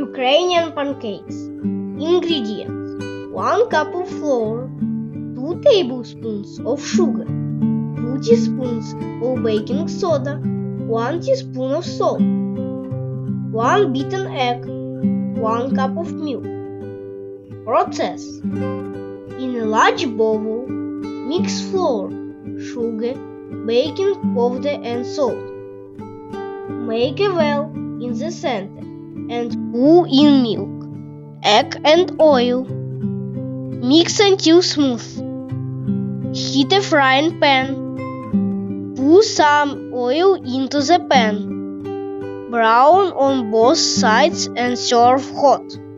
Ukrainian pancakes. Ingredients: 1 cup of flour, 2 tablespoons of sugar, 2 teaspoons of baking soda, 1 teaspoon of salt, 1 beaten egg, 1 cup of milk. Process: in a large bowl, mix flour, sugar, baking powder and salt. Make a well in the center and pour in milk, egg and oil. Mix until smooth. Heat a frying pan. Pour some oil into the pan. Brown on both sides and serve hot.